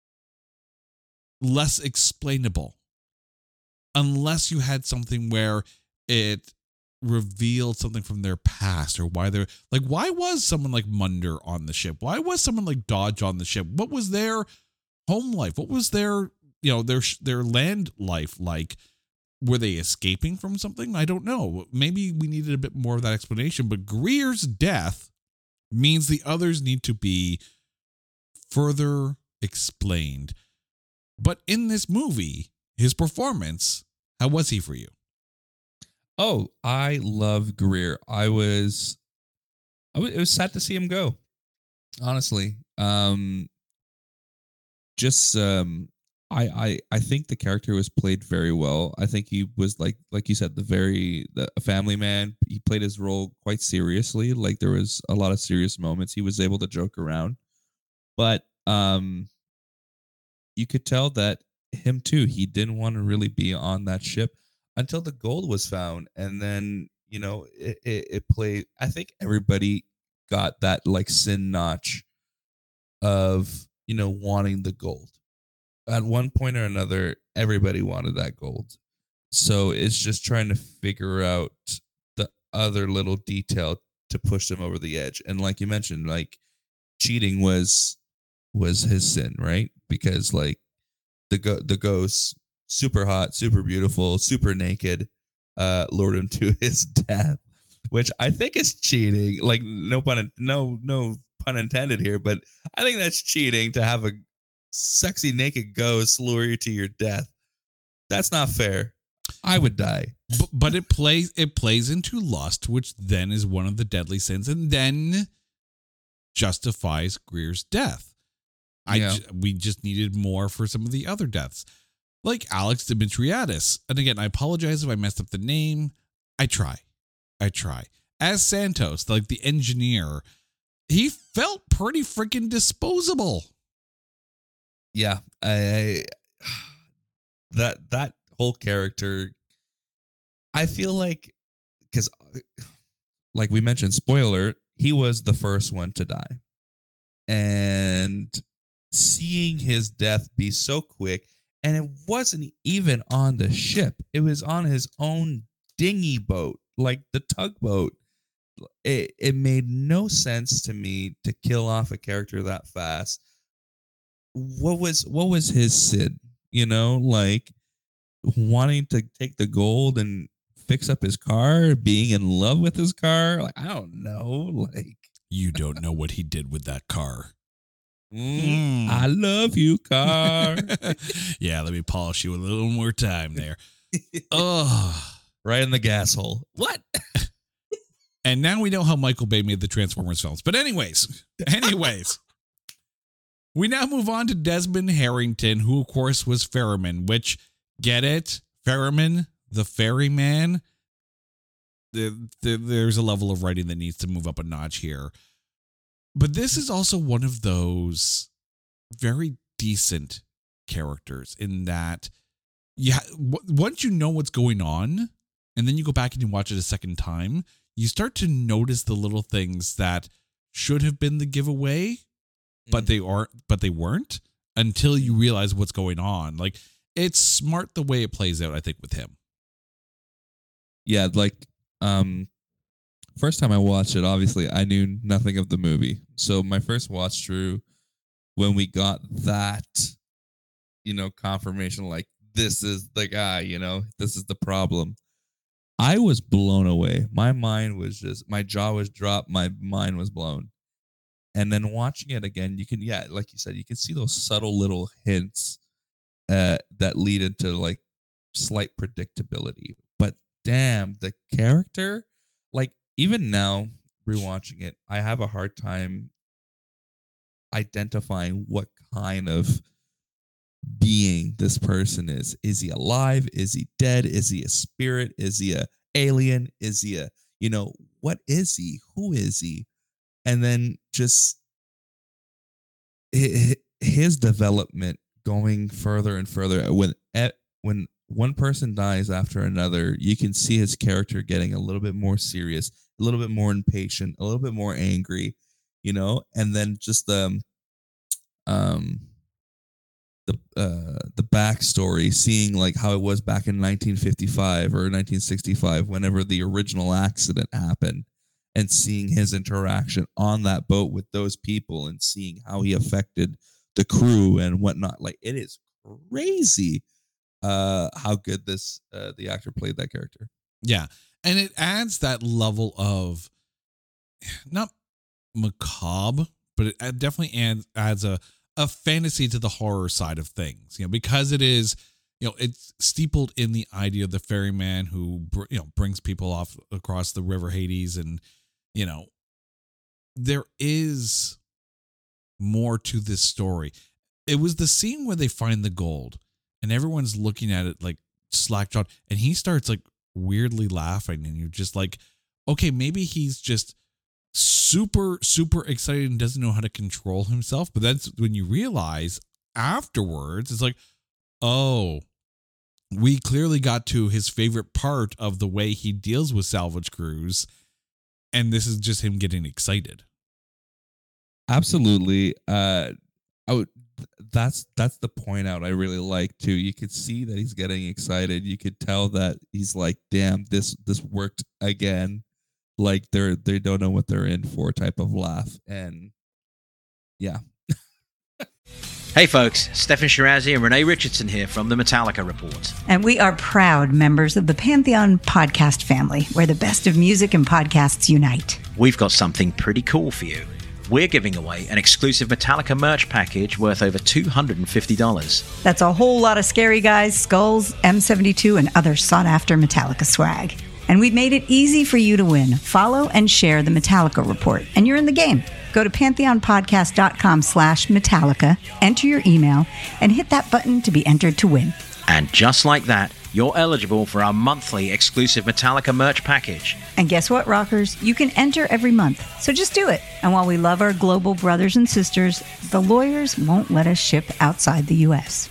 less explainable. Unless you had something where it revealed something from their past, or why they're like, why was someone like Munder on the ship? Why was someone like Dodge on the ship? What was their home life? What was their, you know, their, their land life like? Were they escaping from something? I don't know. Maybe we needed a bit more of that explanation, but Greer's death means the others need to be further explained. But in this movie, his performance, how was he for you? Oh, I love Greer. I was, I was, it was sad to see him go. Honestly, um, just um, I, I, I think the character was played very well. I think he was like, like you said, the very the a family man. He played his role quite seriously. Like there was a lot of serious moments. He was able to joke around, but um, you could tell that him too. He didn't want to really be on that ship until the gold was found, and then You know, it, it, it played. I think everybody got that like sin notch of, you know, wanting the gold. At one point or another, everybody wanted that gold. So it's just trying to figure out the other little detail to push them over the edge. And like you mentioned, like cheating was was his sin, right? Because like the go- the ghost, super hot, super beautiful, super naked, uh, lured him to his death, which I think is cheating. Like no pun, no no pun intended here, but I think that's cheating to have a sexy naked ghost lure you to your death. That's not fair. I would die. But, but it plays it plays into lust, which then is one of the deadly sins, and then justifies Greer's death. I Yeah. j- we just needed more for some of the other deaths, like Alex Dimitriadis. And again, I apologize if I messed up the name. I try, I try. As Santos, like the engineer, he felt pretty freaking disposable. Yeah, I, I that that whole character, I feel like, because like we mentioned, spoiler, he was the first one to die, and seeing his death be so quick, and it wasn't even on the ship, it was on his own dinghy boat, like the tugboat. It it made no sense to me to kill off a character that fast. What was what was his sin? You know, like wanting to take the gold and fix up his car, being in love with his car. Like, I don't know. Like, You don't know what he did with that car. mm, I love you, car. Yeah, let me polish you a little more time there. Oh. Right in the gas hole. What? And now we know how Michael Bay made the Transformers films. But anyways, anyways, we now move on to Desmond Harrington, who of course was Ferriman, which, get it? Ferriman, the ferryman. The, the, there's a level of writing that needs to move up a notch here. But this is also one of those very decent characters in that, yeah, w- once you know what's going on, and then you go back and you watch it a second time, you start to notice the little things that should have been the giveaway, but they aren't, but they weren't, until you realize what's going on. Like, it's smart the way it plays out, I think, with him. Yeah, like um first time I watched it, obviously I knew nothing of the movie. So my first watch through, when we got that, you know, confirmation, like this is the guy, you know, this is the problem, I was blown away. My mind was just, my jaw was dropped, my mind was blown. And then watching it again, you can, yeah, like you said, you can see those subtle little hints uh, that lead into like slight predictability. But damn, the character, like even now rewatching it, I have a hard time identifying what kind of being this person is. Is he alive? Is he dead? Is he a spirit? Is he a alien? Is he a, you know, what is he? Who is he? And then just his development going further and further. When when one person dies after another, you can see his character getting a little bit more serious, a little bit more impatient, a little bit more angry, you know. And then just the um the uh the backstory, seeing like how it was back in nineteen fifty-five or nineteen sixty-five, whenever the original accident happened, and seeing his interaction on that boat with those people and seeing how he affected the crew and whatnot. Like, it is crazy uh, how good this uh, the actor played that character. Yeah. And it adds that level of, not macabre, but it definitely adds, adds a, a fantasy to the horror side of things, you know, because it is, you know, it's steepled in the idea of the ferryman who, you know, brings people off across the river Hades. And, you know, there is more to this story. It was the scene where they find the gold and everyone's looking at it like slack-jawed, and he starts like weirdly laughing, and you're just like, okay, maybe he's just super, super excited and doesn't know how to control himself. But that's when you realize afterwards, it's like, oh, we clearly got to his favorite part of the way he deals with salvage crews. And this is just him getting excited. Absolutely. Uh, I would, that's that's the point out I really like too. You could see that he's getting excited. You could tell that he's like, damn, this this worked again. Like they're they don't know what they're in for type of laugh. And yeah. Hey folks, Stefan Shirazi and Renee Richardson here from the Metallica Report. And we are proud members of the Pantheon podcast family, where the best of music and podcasts unite. We've got something pretty cool for you. We're giving away an exclusive Metallica merch package worth over two hundred fifty dollars. That's a whole lot of Scary Guys, skulls, M seventy-two, and other sought-after Metallica swag. And we've made it easy for you to win. Follow and share the Metallica Report, and you're in the game. Go to pantheonpodcast.com slash Metallica, enter your email, and hit that button to be entered to win. And just like that, you're eligible for our monthly exclusive Metallica merch package. And guess what, rockers? You can enter every month, so just do it. And while we love our global brothers and sisters, the lawyers won't let us ship outside the U S.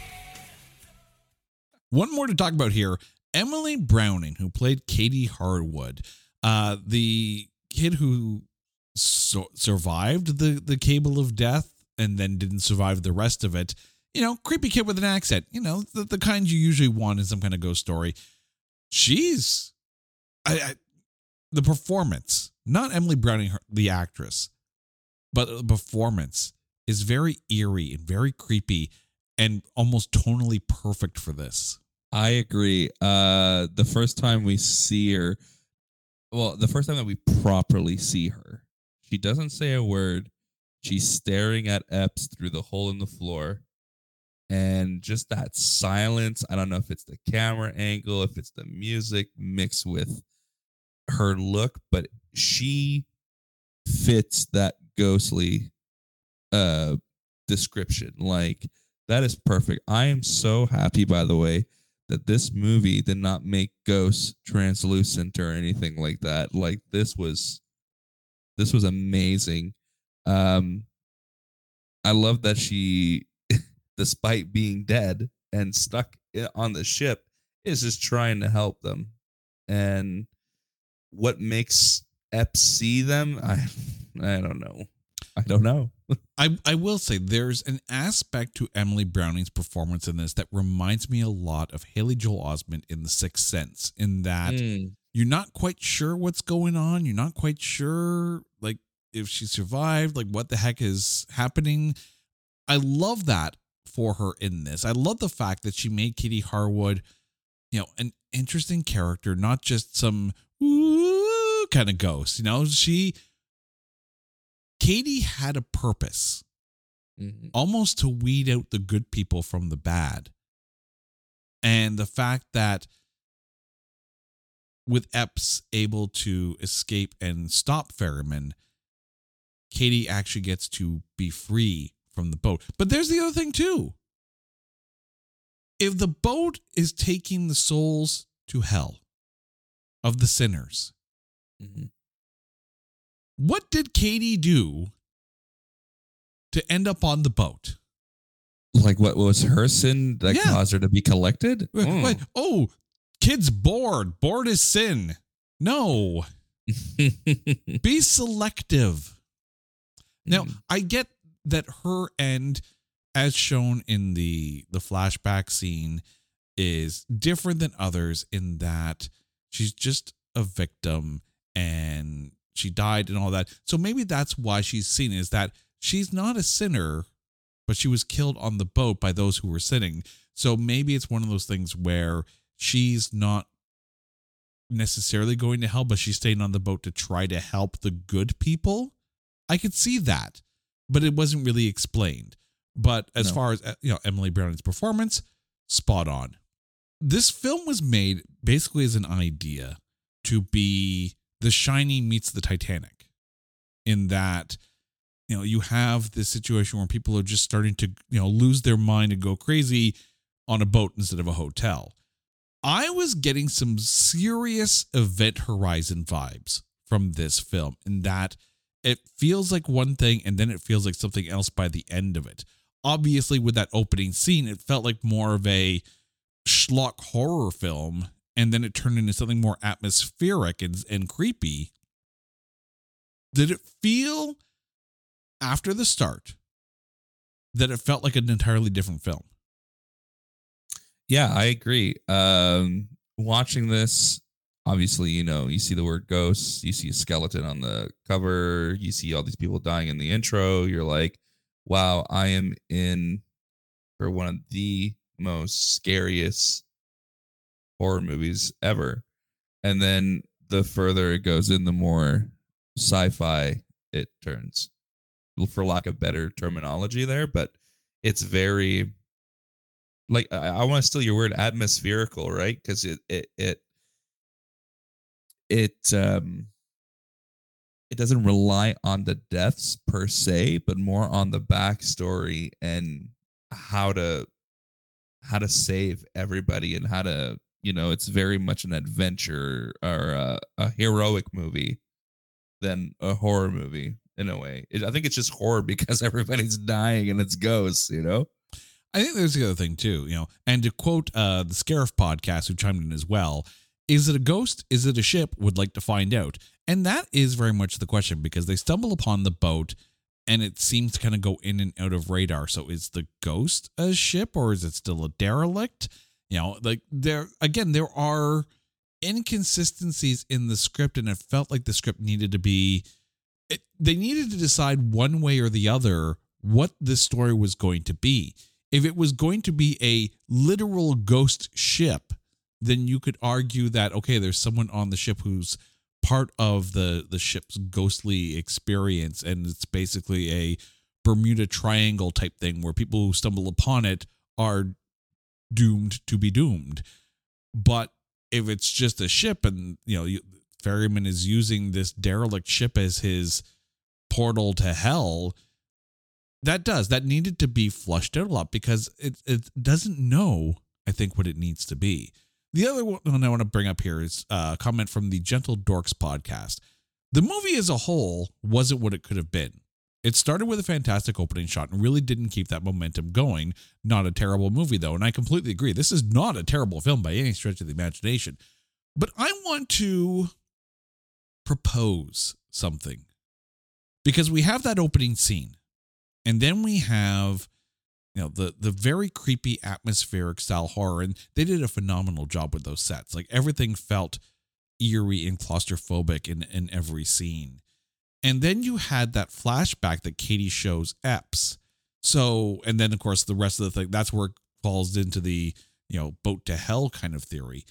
One more to talk about here. Emily Browning, who played Katie Harwood, uh, the kid who so- survived the, the cable of death and then didn't survive the rest of it. You know, creepy kid with an accent, you know, the, the kind you usually want in some kind of ghost story. She's, I, I, the performance, not Emily Browning, her, the actress, but the performance is very eerie and very creepy and almost tonally perfect for this. I agree. Uh, the first time we see her, well, the first time that we properly see her, she doesn't say a word. She's staring at Epps through the hole in the floor. And just that silence, I don't know if it's the camera angle, if it's the music mixed with her look, but she fits that ghostly uh, description. Like, that is perfect. I am so happy, by the way, that this movie did not make ghosts translucent or anything like that. Like, this was, this was amazing. Um, I love that she, despite being dead and stuck on the ship, is just trying to help them. And what makes Epps see them, I, I don't know. I don't know. I, I will say there's an aspect to Emily Browning's performance in this that reminds me a lot of Haley Joel Osment in The Sixth Sense, in that mm. you're not quite sure what's going on. You're not quite sure, like, if she survived, like what the heck is happening. I love that for her in this. I love the fact that she made Katie Harwood, you know, an interesting character, not just some ooh kind of ghost. You know, she, Katie had a purpose, mm-hmm. almost to weed out the good people from the bad. And the fact that with Epps able to escape and stop Ferriman, Katie actually gets to be free from the boat. But there's the other thing too. If the boat is taking the souls to hell of the sinners, mm-hmm. what did Katie do to end up on the boat? Like, what was her sin that yeah. caused her to be collected? Wait, mm. wait, oh, kid's bored. Bored is sin. No. Be selective. Now, mm. I get that her end, as shown in the, the flashback scene, is different than others in that she's just a victim and she died and all that. So maybe that's why she's seen, is that she's not a sinner, but she was killed on the boat by those who were sinning. So maybe it's one of those things where she's not necessarily going to hell, but she's staying on the boat to try to help the good people. I could see that, but it wasn't really explained. But as no. far as, you know, Emily Browning's performance, spot on. This film was made basically as an idea to be The Shining meets the Titanic, in that, you know, you have this situation where people are just starting to, you know, lose their mind and go crazy on a boat instead of a hotel. I was getting some serious Event Horizon vibes from this film, in that it feels like one thing and then it feels like something else by the end of it. Obviously, with that opening scene, it felt like more of a, schlock horror film, and then it turned into something more atmospheric and, and creepy. Did it feel after the start that it felt like an entirely different film? Yeah, I agree. Um, watching this, obviously, you know, you see the word ghosts, you see a skeleton on the cover, you see all these people dying in the intro. You're like, wow, I am in for one of the most scariest horror movies ever. And then the further it goes in, the more sci-fi it turns, for lack of better terminology there. But it's very, like, I, I want to steal your word, atmospherical, right? Because it it it it um it doesn't rely on the deaths per se, but more on the backstory and how to how to save everybody and how to, you know, it's very much an adventure or a, a heroic movie than a horror movie in a way. It, I think it's just horror because everybody's dying and it's ghosts, you know? I think there's the other thing too, you know, and to quote uh, the Scarif podcast who chimed in as well, is it a ghost? Is it a ship? Would like to find out. And that is very much the question, because they stumble upon the boat and it seems to kind of go in and out of radar. So is the ghost a ship, or is it still a derelict? You know, like there, again, there are inconsistencies in the script, and it felt like the script needed to be, it, they needed to decide one way or the other what this story was going to be. If it was going to be a literal ghost ship, then you could argue that, okay, there's someone on the ship who's part of the, the ship's ghostly experience, and it's basically a Bermuda Triangle type thing where people who stumble upon it are doomed to be doomed. But if it's just a ship and, you know, Ferryman is using this derelict ship as his portal to hell, that does, that needed to be flushed out a lot, because it, it doesn't know, I think, what it needs to be. The other one I want to bring up here is a comment from the Gentle Dorks podcast. The movie as a whole wasn't what it could have been. It started with a fantastic opening shot and really didn't keep that momentum going. Not a terrible movie, though, and I completely agree. This is not a terrible film by any stretch of the imagination. But I want to propose something, because we have that opening scene, and then we have, you know, the the very creepy atmospheric style horror, and they did a phenomenal job with those sets. Like, everything felt eerie and claustrophobic in, in every scene. And then you had that flashback that Katie shows Epps. So, and then of course the rest of the thing, that's where it falls into the, you know, boat to hell kind of theory.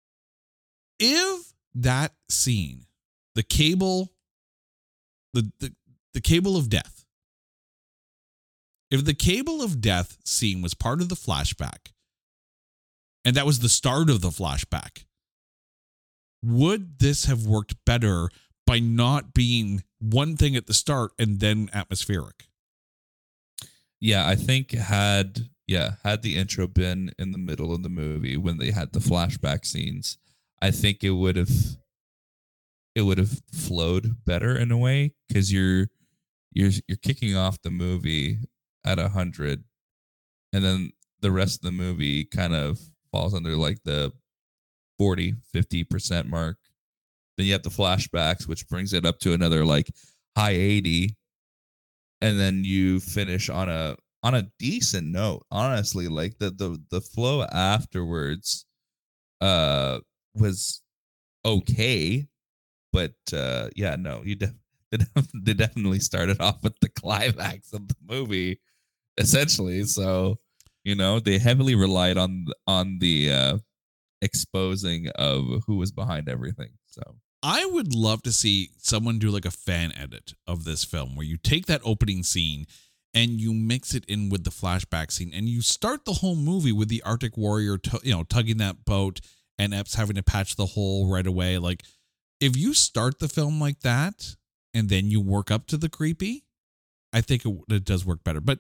If that scene, the cable, the the, the cable of death, if the cable of death scene was part of the flashback, and that was the start of the flashback, would this have worked better by not being one thing at the start and then atmospheric? Yeah, I think had, yeah, had the intro been in the middle of the movie when they had the flashback scenes, I think it would have, it would have flowed better in a way, because you're, you're, you're kicking off the movie at a hundred, and then the rest of the movie kind of falls under like the forty, fifty percent mark. Then you have the flashbacks, which brings it up to another like high eighty. And then you finish on a, on a decent note. Honestly, like the, the, the flow afterwards, uh, was okay, but, uh, yeah, no, you de- they definitely started off with the climax of the movie, essentially. So, you know, they heavily relied on on the uh, exposing of who was behind everything. So I would love to see someone do like a fan edit of this film where you take that opening scene and you mix it in with the flashback scene, and you start the whole movie with the Arctic Warrior, t- you know, tugging that boat and Epps having to patch the hole right away. Like, if you start the film like that and then you work up to the creepy, I think it, it does work better. But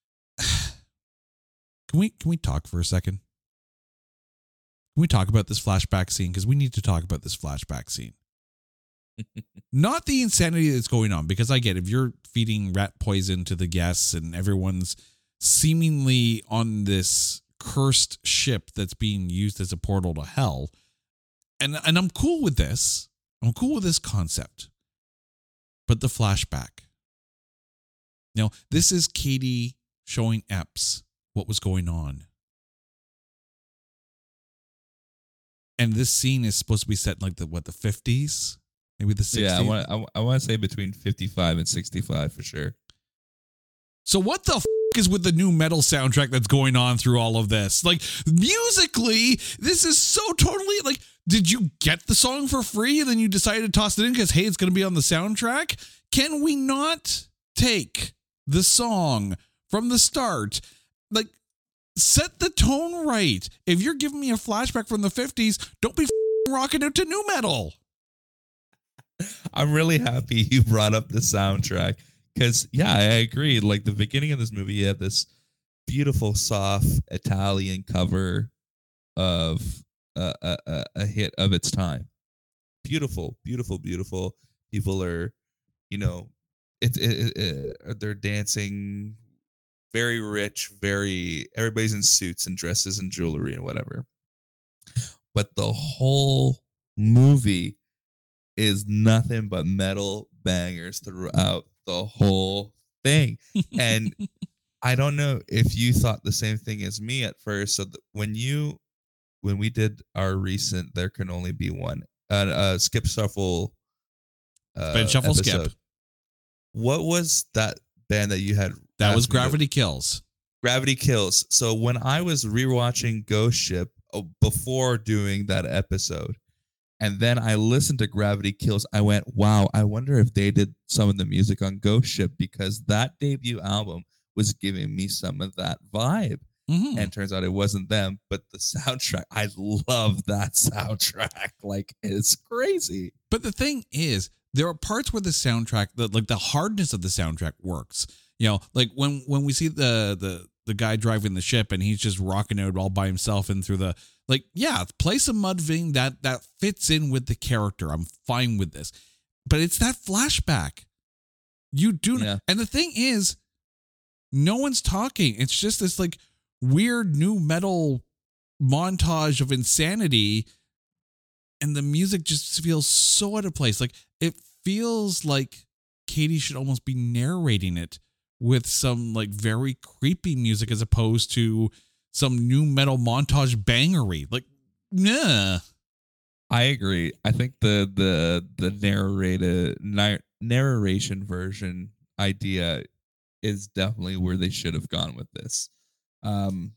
can we can we talk for a second? Can we talk about this flashback scene? Because we need to talk about this flashback scene. Not the insanity that's going on, because I get, if you're feeding rat poison to the guests and everyone's seemingly on this cursed ship that's being used as a portal to hell. And and I'm cool with this. I'm cool with this concept. But the flashback. Now, this is Katie showing Epps what was going on. And this scene is supposed to be set in like the what, the fifties? Maybe the sixties? Yeah, I want I, I want to say between fifty-five and sixty-five for sure. So what the f- is with the new metal soundtrack that's going on through all of this? Like, musically, this is so totally, like, did you get the song for free and then you decided to toss it in because, hey, it's going to be on the soundtrack? Can we not take the song from the start? Like, set the tone right. If you're giving me a flashback from the fifties, don't be f- rocking out to new metal. I'm really happy you brought up the soundtrack. Because, yeah, I agree. Like, the beginning of this movie, you have this beautiful, soft Italian cover of a, a, a hit of its time. Beautiful, beautiful, beautiful. People are, you know, it, it, it, they're dancing very rich, very, everybody's in suits and dresses and jewelry and whatever. But the whole movie is nothing but metal bangers throughout the whole thing. And I don't know if you thought the same thing as me at first. So th- when you when we did our recent There Can Only Be One uh, uh skip shuffle uh Band Shuffle episode, Skip, what was that band that you had? that was asked me to- Gravity Kills. Gravity Kills. So when I was rewatching Ghost Ship uh, before doing that episode, and then I listened to Gravity Kills, I went, wow, I wonder if they did some of the music on Ghost Ship, because that debut album was giving me some of that vibe. Mm-hmm. And turns out it wasn't them, but the soundtrack, I love that soundtrack. Like, it's crazy. But the thing is, there are parts where the soundtrack, the, like the hardness of the soundtrack works. You know, like when when we see the the the guy driving the ship and he's just rocking out all by himself and through the, like, yeah, play some Mudvayne that that fits in with the character. I'm fine with this. But it's that flashback. You do Yeah. And the thing is, no one's talking. It's just this like weird new metal montage of insanity, and the music just feels so out of place. Like, it feels like Katie should almost be narrating it with some like very creepy music as opposed to some new metal montage bangery. Like, nah. I agree. I think the the the narrated nar- narration version idea is definitely where they should have gone with this. Um,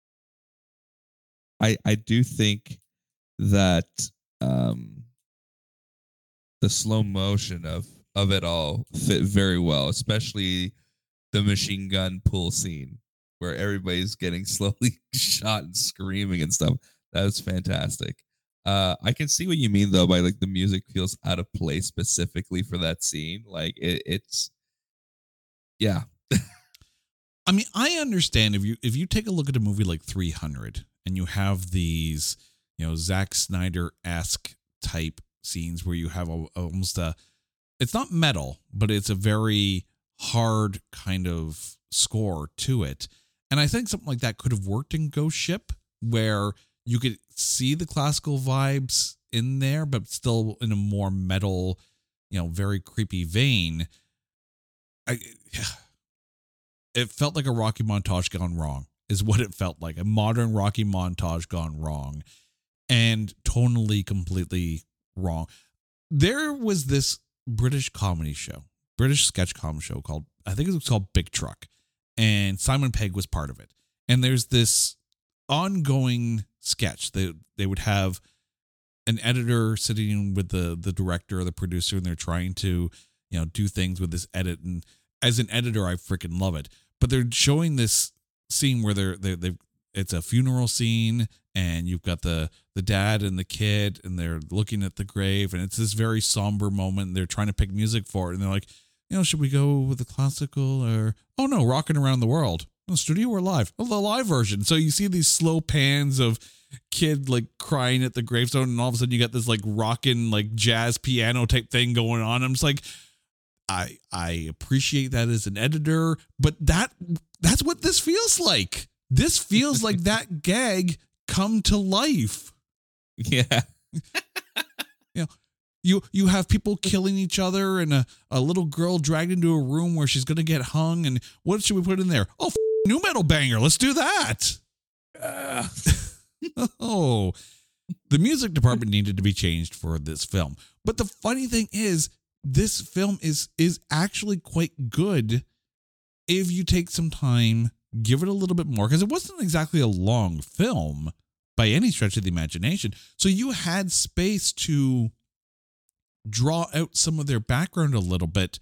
I I do think that um, the slow motion of of it all fit very well, especially the machine gun pull scene where everybody's getting slowly shot and screaming and stuff. That was fantastic. Uh, I can see what you mean though by like the music feels out of place specifically for that scene. Like it, it's, yeah. I mean, I understand if you if you take a look at a movie like three hundred and you have these, you know, Zack Snyder-esque type scenes where you have a, almost a, it's not metal, but it's a very hard kind of score to it. And I think something like that could have worked in Ghost Ship, where you could see the classical vibes in there, but still in a more metal, you know, very creepy vein. I, it felt like a Rocky montage gone wrong, is what it felt like. A modern Rocky montage gone wrong, and tonally completely wrong. There was this British comedy show, British sketch comedy show called, I think it was called Big Truck, and Simon Pegg was part of it. And there's this ongoing sketch. They they would have an editor sitting with the the director or the producer, and they're trying to, you know, do things with this edit. And as an editor, I freaking love it. But they're showing this scene where they're they they it's a funeral scene, and you've got the the dad and the kid, and they're looking at the grave, and it's this very somber moment. And they're trying to pick music for it, and they're like, you know, should we go with the classical or, oh no, Rockin' Around the World? The studio or live? Oh, the live version. So you see these slow pans of kid like crying at the gravestone, and all of a sudden you got this like rockin' like jazz piano type thing going on. I'm just like, I I appreciate that as an editor, but that that's what this feels like. This feels like that gag come to life. Yeah. You know, you you have people killing each other and a, a little girl dragged into a room where she's going to get hung. And what should we put in there? Oh, f- new metal banger. Let's do that. Uh. Oh, the music department needed to be changed for this film. But the funny thing is, this film is is actually quite good if you take some time, give it a little bit more, because it wasn't exactly a long film by any stretch of the imagination. So you had space to draw out some of their background a little bit.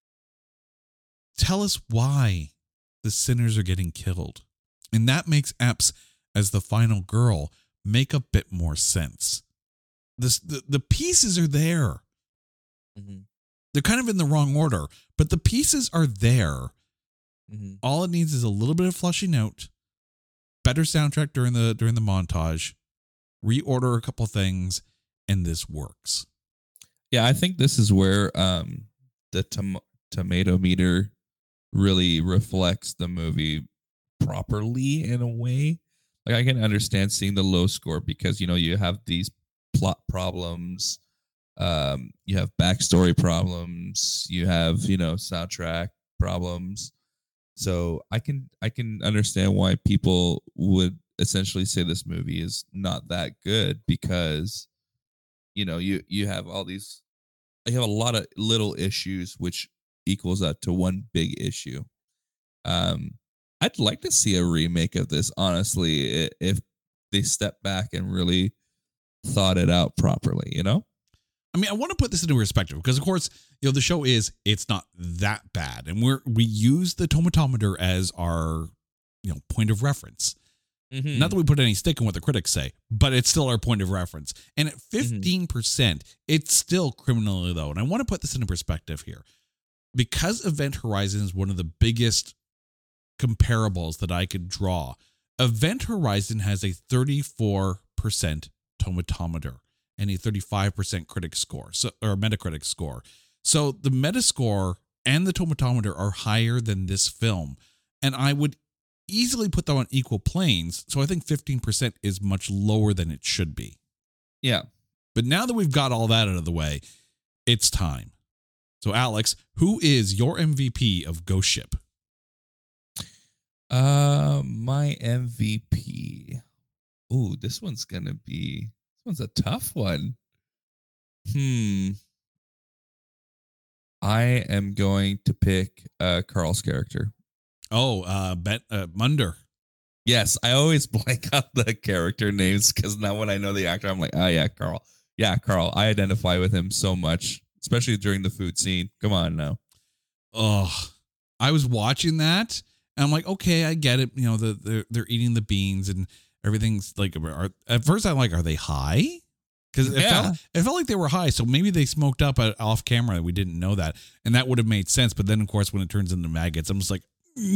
Tell us why the sinners are getting killed. And that makes Epps, as the final girl, make a bit more sense. This, the, the pieces are there. Mm-hmm. They're kind of in the wrong order, but the pieces are there. Mm-hmm. All it needs is a little bit of fleshing out, better soundtrack during the during the montage, reorder a couple things, and this works. Yeah, I think this is where um, the tom- tomato meter really reflects the movie properly in a way. Like, I can understand seeing the low score because, you know, you have these plot problems, um, you have backstory problems, you have, you know, soundtrack problems. So I can I can understand why people would essentially say this movie is not that good because, you know, you you have all these, you have a lot of little issues which equals out to one big issue. Um, I'd like to see a remake of this, honestly, if they step back and really thought it out properly, you know? I mean, I want to put this into perspective because, of course, you know, the show is, it's not that bad. And we're, we use the tomatometer as our, you know, point of reference. Mm-hmm. Not that we put any stake in what the critics say, but it's still our point of reference. And at fifteen percent, mm-hmm. it's still criminally low. And I want to put this into perspective here. Because Event Horizon is one of the biggest comparables that I could draw, Event Horizon has a thirty-four percent tomatometer and a thirty-five percent critic score, so, or Metacritic score. So the Metascore and the tomatometer are higher than this film. And I would easily put them on equal planes. So I think fifteen percent is much lower than it should be. Yeah. But now that we've got all that out of the way, it's time. So Alex, who is your M V P of Ghost Ship? Uh, my M V P. Ooh, this one's gonna be, this one's a tough one. Hmm. I am going to pick uh Carl's character. Oh, uh, Bet uh, Munder. Yes, I always blank on the character names because now when I know the actor, I'm like, oh yeah, Carl. Yeah, Carl. I identify with him so much, especially during the food scene. Come on now. Oh, I was watching that and I'm like, okay, I get it. You know, the they're, they're eating the beans and everything's like, are, at first I'm like, are they high? Because it, yeah. felt, it felt like they were high. So maybe they smoked up off camera. We didn't know that. And that would have made sense. But then, of course, when it turns into maggots, I'm just like,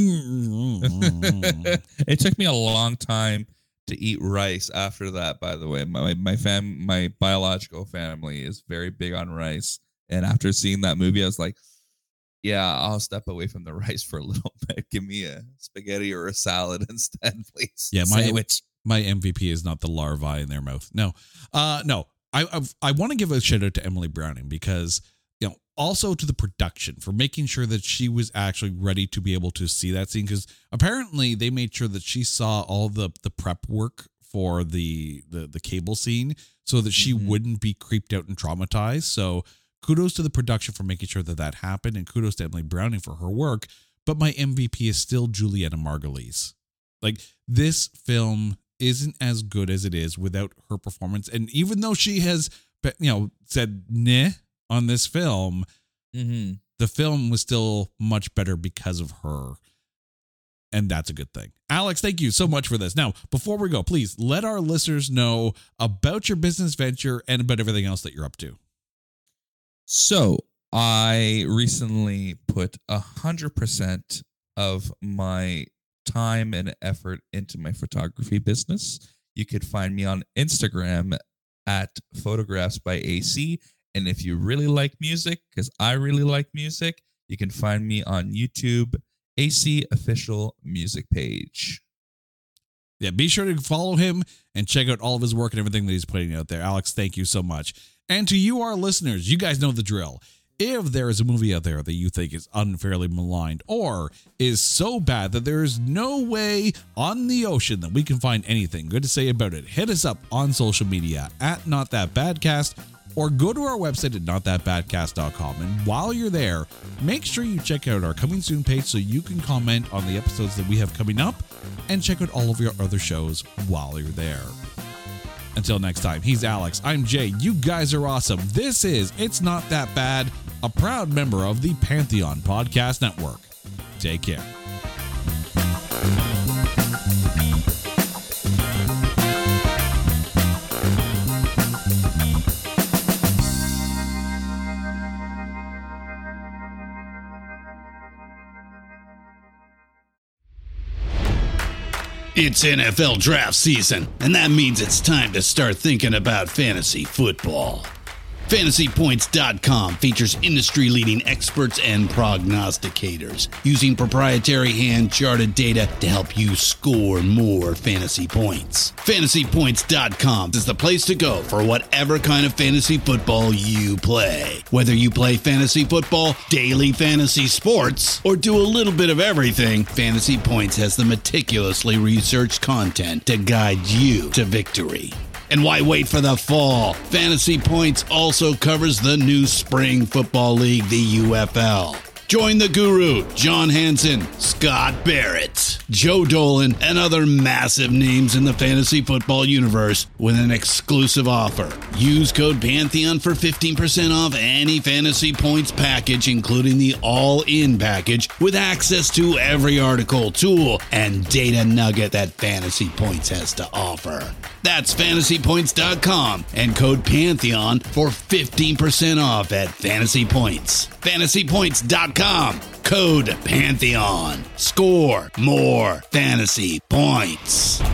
it took me a long time to eat rice after that, by the way. My my fam my biological family is very big on rice. And after seeing that movie, I was like, yeah, I'll step away from the rice for a little bit. Give me a spaghetti or a salad instead, please. Yeah, my Sandwich. My M V P is not the larvae in their mouth. No, uh, no. I I've, I want to give a shout out to Emily Browning because, you know, also to the production for making sure that she was actually ready to be able to see that scene, because apparently they made sure that she saw all the the prep work for the the, the cable scene so that she mm-hmm. wouldn't be creeped out and traumatized. So kudos to the production for making sure that that happened, and kudos to Emily Browning for her work. But my M V P is still Juliana Margulies. Like, this film isn't as good as it is without her performance. And even though she has, you know, said nah on this film, mm-hmm. the film was still much better because of her. And that's a good thing. Alex, thank you so much for this. Now, before we go, please let our listeners know about your business venture and about everything else that you're up to. So I recently put a hundred percent of my time and effort into my photography business. You could find me on Instagram at Photographs by A C. And if you really like music, because I really like music, you can find me on YouTube, A C Official Music Page. Yeah, be sure to follow him and check out all of his work and everything that he's putting out there. Alex, thank you so much. And to you, our listeners, you guys know the drill. If there is a movie out there that you think is unfairly maligned or is so bad that there is no way on the ocean that we can find anything good to say about it, hit us up on social media at Not That Badcast or go to our website at not that bad cast dot com. And while you're there, make sure you check out our Coming Soon page so you can comment on the episodes that we have coming up and check out all of your other shows while you're there. Until next time, he's Alex, I'm Jay, you guys are awesome. This is It's Not That Bad, a proud member of the Pantheon Podcast Network. Take care. It's N F L draft season, and that means it's time to start thinking about fantasy football. Fantasy Points dot com features industry-leading experts and prognosticators using proprietary hand-charted data to help you score more fantasy points. Fantasy Points dot com is the place to go for whatever kind of fantasy football you play. Whether you play fantasy football, daily fantasy sports, or do a little bit of everything, Fantasy Points has the meticulously researched content to guide you to victory. And why wait for the fall? Fantasy Points also covers the new spring football league, the U F L. Join the guru, John Hansen, Scott Barrett, Joe Dolan, and other massive names in the fantasy football universe with an exclusive offer. Use code Pantheon for fifteen percent off any Fantasy Points package, including the all-in package, with access to every article, tool, and data nugget that Fantasy Points has to offer. That's Fantasy Points dot com and code Pantheon for fifteen percent off at Fantasy Points. Fantasy Points dot com, code Pantheon. Score more fantasy points.